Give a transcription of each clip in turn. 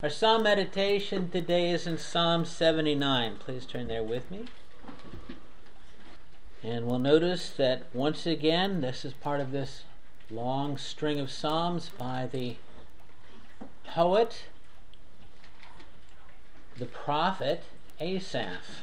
Our psalm meditation today is in Psalm 79. Please turn there with me. And we'll notice that once again, this is part of this long string of psalms by the poet, the prophet Asaph.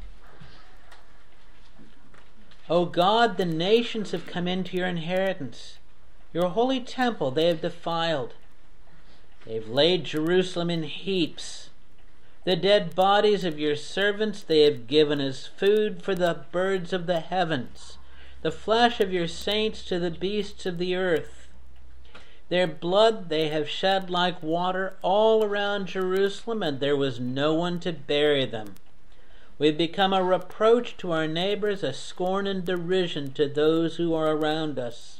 O God, the nations have come into your inheritance. Your holy temple they have defiled. They've laid Jerusalem in heaps. The dead bodies of your servants they have given as food for the birds of the heavens, the flesh of your saints to the beasts of the earth. Their blood they have shed like water all around Jerusalem, and there was no one to bury them. We've become a reproach to our neighbors, a scorn and derision to those who are around us.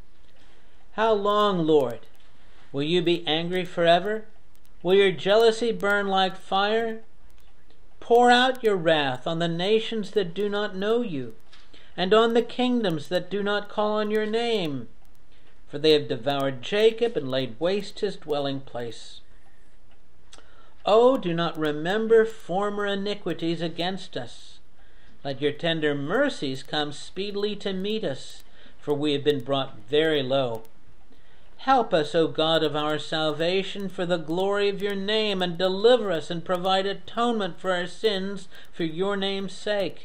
How long, Lord? Will you be angry forever? Will your jealousy burn like fire? Pour out your wrath on the nations that do not know you, and on the kingdoms that do not call on your name. For they have devoured Jacob and laid waste his dwelling place. Oh, do not remember former iniquities against us. Let your tender mercies come speedily to meet us, for we have been brought very low. Help us, O God of our salvation, for the glory of your name, and deliver us and provide atonement for our sins for your name's sake.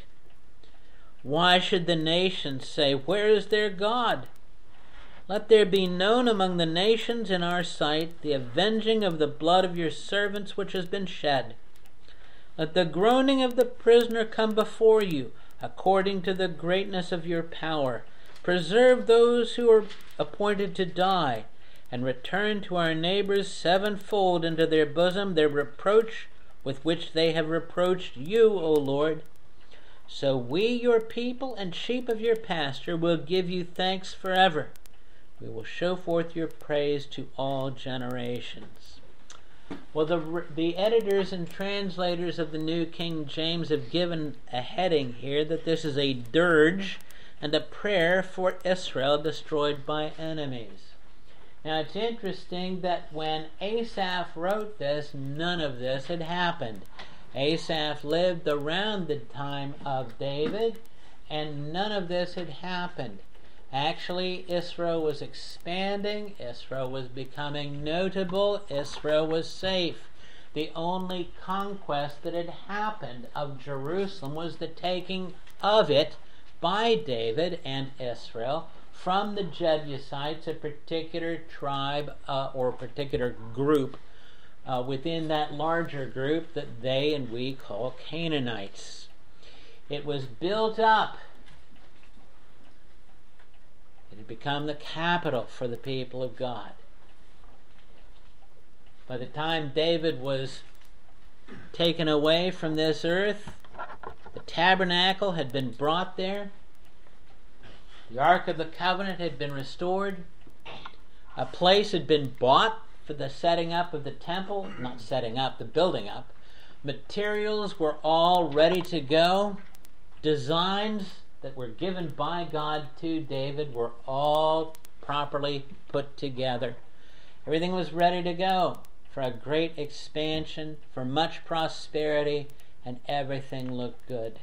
Why should the nations say, where is their God? Let there be known among the nations in our sight the avenging of the blood of your servants which has been shed. Let the groaning of the prisoner come before you, according to the greatness of your power. Preserve those who are appointed to die, and return to our neighbors sevenfold into their bosom their reproach with which they have reproached you, O Lord. So we, your people and sheep of your pasture, will give you thanks forever. We will show forth your praise to all generations. Well, the editors and translators of the New King James have given a heading here that this is a dirge and a prayer for Israel destroyed by enemies. Now it's interesting that when Asaph wrote this, none of this had happened. Asaph lived around the time of David, and none of this had happened. Actually, Israel was expanding, Israel was becoming notable, Israel was safe. The only conquest that had happened of Jerusalem was the taking of it by David and Israel from the Jebusites, a particular tribe or particular group within that larger group that they and we call Canaanites. It was built up. It had become the capital for the people of God. By the time David was taken away from this earth, the tabernacle had been brought there. The Ark of the Covenant had been restored. A place had been bought for the setting up of the temple. Not setting up, the building up. Materials were all ready to go. Designs that were given by God to David were all properly put together. Everything was ready to go for a great expansion, for much prosperity, and everything looked good.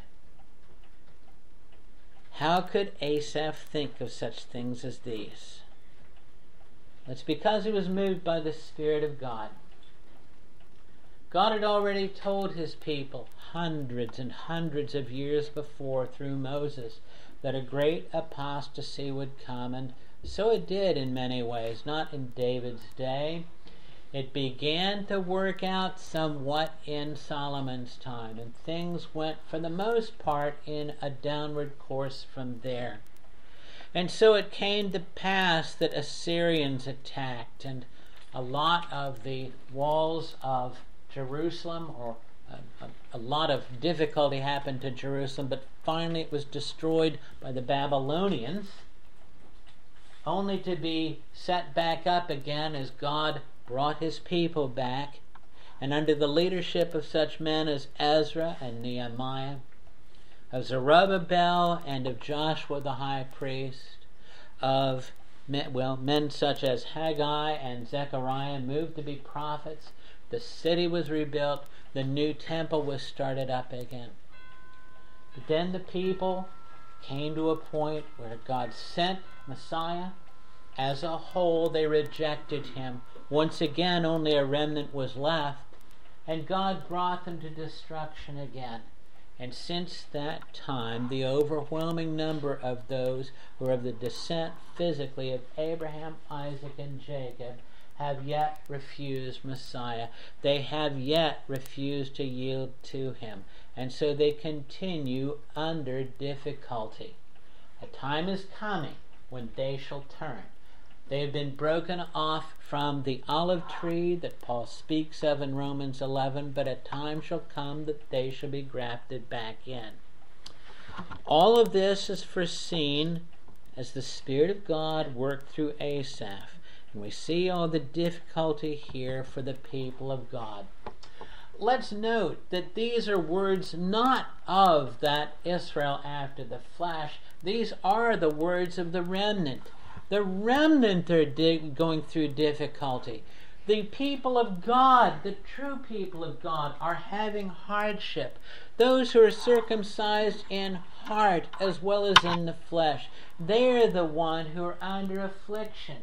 How could Asaph think of such things as these? It's because he was moved by the Spirit of God. God had already told his people hundreds and hundreds of years before through Moses that a great apostasy would come, and so it did in many ways, not in David's day. It began to work out somewhat in Solomon's time, and things went, for the most part, in a downward course from there. And so it came to pass that Assyrians attacked, and a lot of the walls of Jerusalem, or a lot of difficulty happened to Jerusalem, but finally it was destroyed by the Babylonians, only to be set back up again as God brought his people back, and under the leadership of such men as Ezra and Nehemiah, of Zerubbabel and of Joshua the high priest, of men such as Haggai and Zechariah moved to be prophets, The city was rebuilt. The new temple was started up again. But then the people came to a point where God sent Messiah. As a whole, they rejected him. Once again, only a remnant was left, and God brought them to destruction again. And since that time, the overwhelming number of those who are of the descent physically of Abraham, Isaac, and Jacob have yet refused Messiah. They have yet refused to yield to him. And so they continue under difficulty. A time is coming when they shall turn. They have been broken off from the olive tree that Paul speaks of in Romans 11, but a time shall come that they shall be grafted back in. All of this is foreseen as the Spirit of God worked through Asaph. And we see all the difficulty here for the people of God. Let's note that these are words not of that Israel after the flesh. These are the words of the remnant. The remnant are going through difficulty. The people of God, the true people of God, are having hardship. Those who are circumcised in heart as well as in the flesh, they are the one who are under affliction.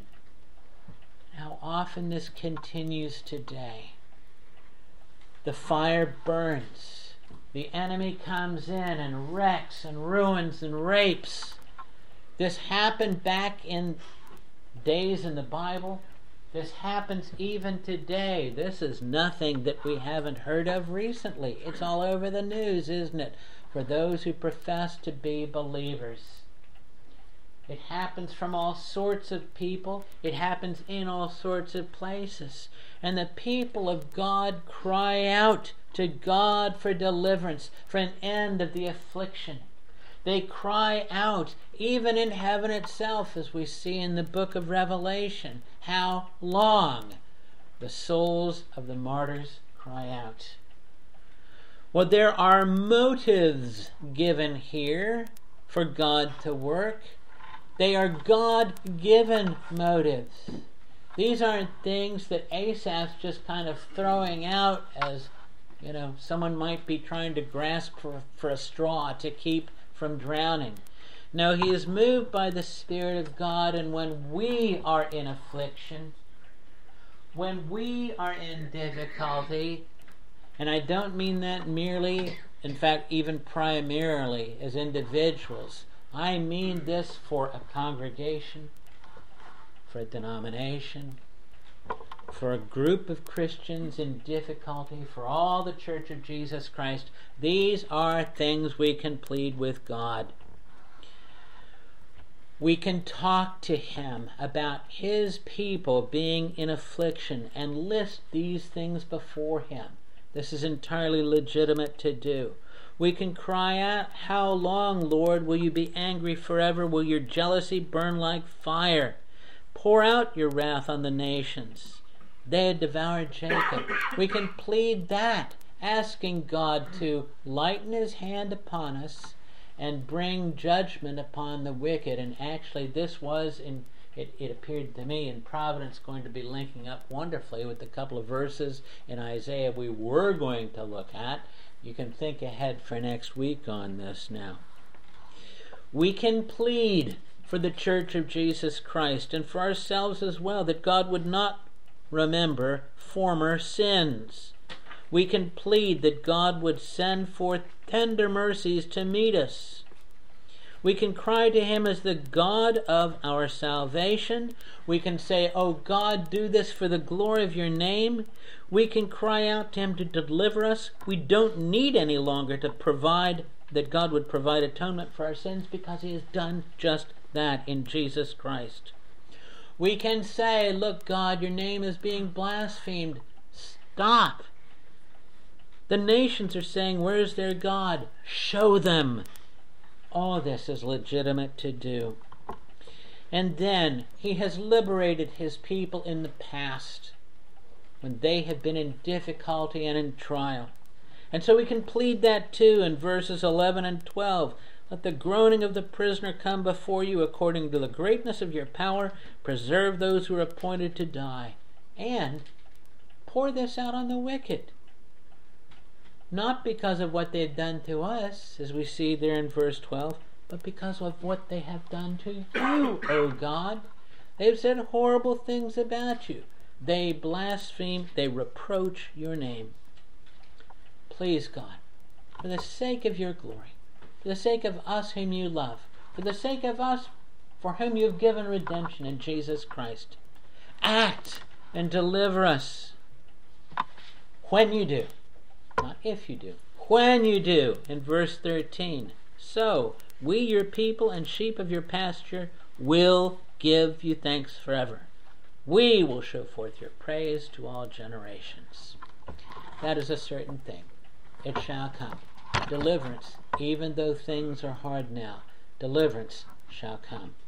How often this continues today. The fire burns. The enemy comes in and wrecks and ruins and rapes. This happened back in days in the Bible. This happens even today. This is nothing that we haven't heard of recently. It's all over the news, isn't it? For those who profess to be believers. It happens from all sorts of people. It happens in all sorts of places. And the people of God cry out to God for deliverance, for an end of the affliction. They cry out, even in heaven itself, as we see in the book of Revelation. How long? The souls of the martyrs cry out. Well, there are motives given here for God to work. They are God-given motives. These aren't things that Asaph's just kind of throwing out as, someone might be trying to grasp for a straw to keep from drowning. No, he is moved by the Spirit of God, and when we are in affliction, when we are in difficulty, and I don't mean that merely, in fact, even primarily as individuals. I mean this for a congregation, for a denomination, for a group of Christians in difficulty, for all the Church of Jesus Christ. These are things we can plead with God. We can talk to him about his people being in affliction and list these things before him. This is entirely legitimate to do. We can cry out, "How long, Lord, will you be angry forever? Will your jealousy burn like fire? Pour out your wrath on the nations. They had devoured Jacob." We can plead that, asking God to lighten his hand upon us and bring judgment upon the wicked. And actually this was, it appeared to me, in Providence, going to be linking up wonderfully with the couple of verses in Isaiah we were going to look at. You can think ahead for next week on this now. We can plead for the Church of Jesus Christ and for ourselves as well, that God would not remember former sins. We can plead that God would send forth tender mercies to meet us. We can cry to him as the God of our salvation. We can say, "Oh God, do this for the glory of your name." We can cry out to him to deliver us. We don't need any longer to provide, that God would provide atonement for our sins, because he has done just that in Jesus Christ. We can say, "Look, God, your name is being blasphemed. Stop. The nations are saying, 'Where's their God?' Show them." All this is legitimate to do. And then he has liberated his people in the past when they have been in difficulty and in trial. And so we can plead that too in verses 11 and 12. "Let the groaning of the prisoner come before you according to the greatness of your power. Preserve those who are appointed to die." And pour this out on the wicked. Not because of what they've done to us, as we see there in verse 12, but because of what they have done to you, O God. They've said horrible things about you. They blaspheme, they reproach your name. Please, God, for the sake of your glory, for the sake of us whom you love, for the sake of us for whom you have given redemption in Jesus Christ, act and deliver us. When you do, not if you do, when you do, in verse 13, so we, your people and sheep of your pasture, will give you thanks forever. We will show forth your praise to all generations. That is a certain thing. It shall come. Deliverance, even though things are hard now, deliverance shall come.